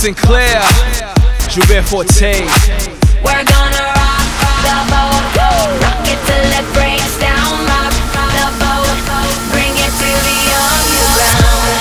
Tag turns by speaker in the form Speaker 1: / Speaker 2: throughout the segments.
Speaker 1: Sinclair, Joubert Forte.
Speaker 2: We're gonna rock the boat, rock it till it breaks down. Rock the boat, bring it to the underground.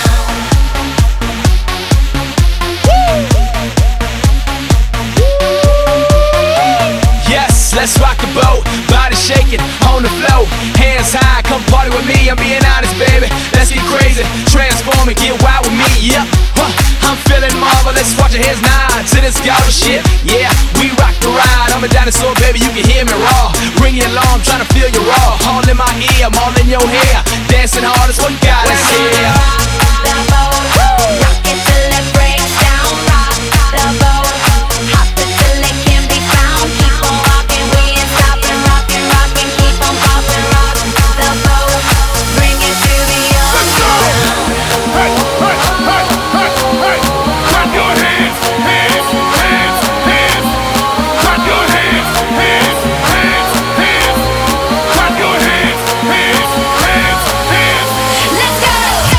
Speaker 1: Yes, let's rock the boat, body shaking on the floor, hands high, come party with me. I'm being honest, baby. Let's get crazy, transform and get wild with me. Yep, I'm feeling marvelous. Watch your hands nod to this garbage shit. Yeah, we rock the ride. I'm a dinosaur, baby. You can hear me raw. Ring your alarm, trying to feel you raw. All in my ear, I'm all in your hair. Dancing hard is what God is here.
Speaker 2: The boat, rock it till it breaks down. Rock the boat, hop it till it can be found. Keep on rocking, we ain't stopping. Rockin', rockin', keep on poppin'. Rock the boat, bring it to the underground.
Speaker 3: Hey, hey, hey, hey, hey! Clap your hands, hands, hands, hands! Clap your hands, hands, hands, hands! Clap your hands, hands, hands, hands!
Speaker 2: Let's go!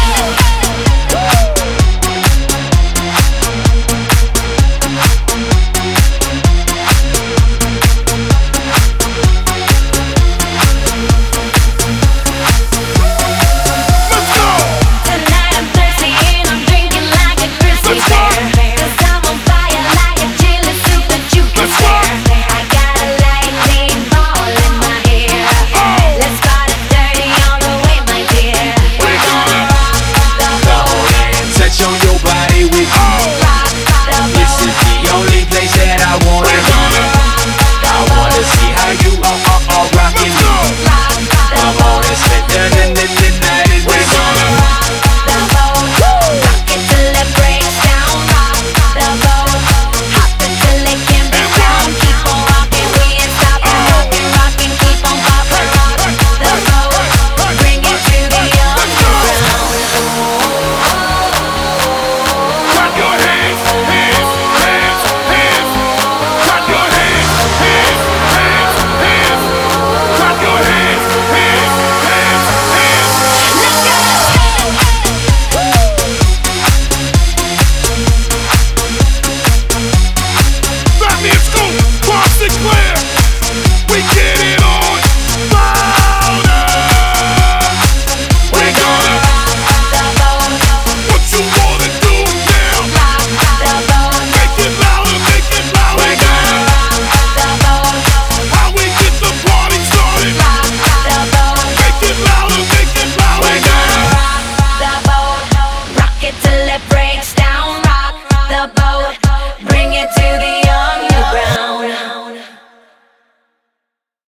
Speaker 3: Let's go!
Speaker 2: Tonight I'm thirsty and I'm drinking like a grizzly
Speaker 3: Let's go.
Speaker 2: bear. 'Cause I'm on fire like a chili soup that you can
Speaker 3: Let's go.
Speaker 2: stare. I got a lightning ball in my hair.
Speaker 3: Oh.
Speaker 2: Let's start it dirty all the way, my dear.
Speaker 3: We're gonna
Speaker 2: rock the boat,
Speaker 1: Touch on your body with me.
Speaker 2: rock the
Speaker 1: This
Speaker 2: boat.
Speaker 1: is the only place that I wanna
Speaker 3: We're
Speaker 1: be.
Speaker 3: gonna
Speaker 1: I wanna see how you are rocking
Speaker 3: Let's
Speaker 1: me.
Speaker 3: go!
Speaker 2: Rock the
Speaker 1: Come
Speaker 2: boat,
Speaker 1: on and spend the night is
Speaker 3: We're gonna
Speaker 2: rock the boat. Rock it till it breaks down. Rock the boat, hop it till it can be found. Keep on rocking, we ain't stopping. Rockin', rockin', keep on poppin'. Rock the boat, bring it to the underground.
Speaker 3: Clap your hands, hands, hands, hands! Clap your hands, hands, hands, hands! Clap your hands, hands, hands, hands!
Speaker 2: Let's go!
Speaker 3: Batman Scoop, Bob Sinclair, we get it on louder. We're gonna
Speaker 2: The boat,
Speaker 3: what you wanna do now?
Speaker 2: rock the boat.
Speaker 3: Make it louder, make it louder.
Speaker 2: We're gonna rock the boat,
Speaker 3: How we get the party started?
Speaker 2: rock the boat.
Speaker 3: Make it louder, make it louder.
Speaker 2: We're gonna rock the boat, rock it till it breaks down. Rock the boat, bring it to the